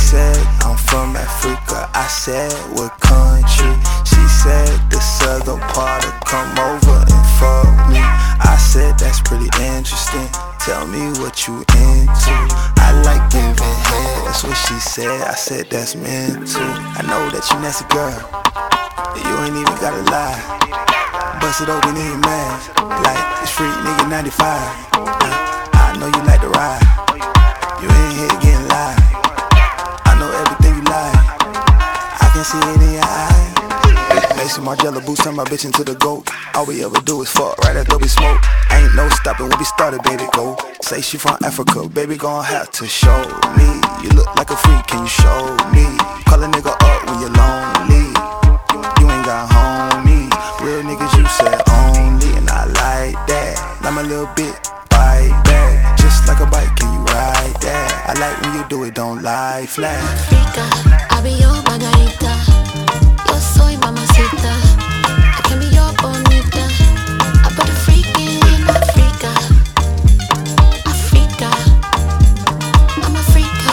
said, I'm from Africa. I said, what country? She said, the southern part to come over and fuck me. I said, that's pretty interesting. Tell me what you into. I like giving head, that's what she said. I said, that's mental. I know that you nasty girl, you ain't even gotta lie. Bust it open in your mask, like it's free nigga 95. I know you like to ride, you ain't here getting live. I know everything you like, I can see it in your eyes. Mason Margiela boots, turn my bitch into the GOAT. All we ever do is fuck right after we smoke. Ain't no stopping when we started, baby, go. Say she from Africa, baby, gon' have to show me. You look like a freak, can you show me? Call a nigga up when you're lonely. You ain't got homie. Real niggas, you said only, and I like that. Now my little bit, bite back. Just like a bike, can you ride that? I like when you do it, don't lie flat. Africa, I be your margarita. Yo soy mamacita. I can be your bonita. I put a freak in Africa. Africa, I'm Africa.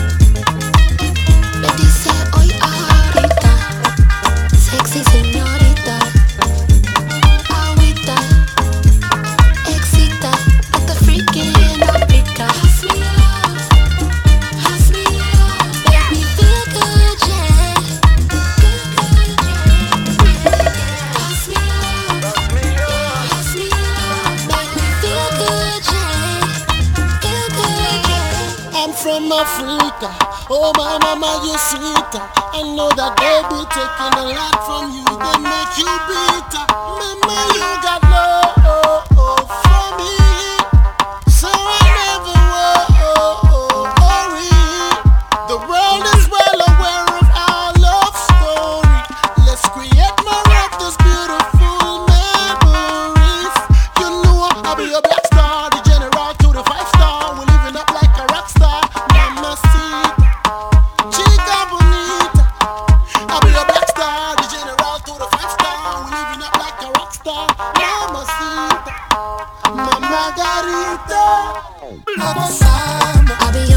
Le dice hoy ahorita. Sexy señorita. Agüita, excita. Put the freak in Africa. Pass me up, make me feel good, yeah. Pass me up, make me feel good, yeah. Feel good, yeah. I'm from Africa, oh my mama, you sweeter. I know that they be taking a lot from you, they make you bitter. Mama, you got love for me, so I never worry. The world is well aware of our love story. Let's create more of these beautiful memories. You know I'll be a black star, the general to the 5-star. We're living up like a rock star. Mamacita, chica bonita. I'll be a black star, the general to the 5-star. We're living up like a rock star. Mamacita, Mama Garita, Mama Samba. I be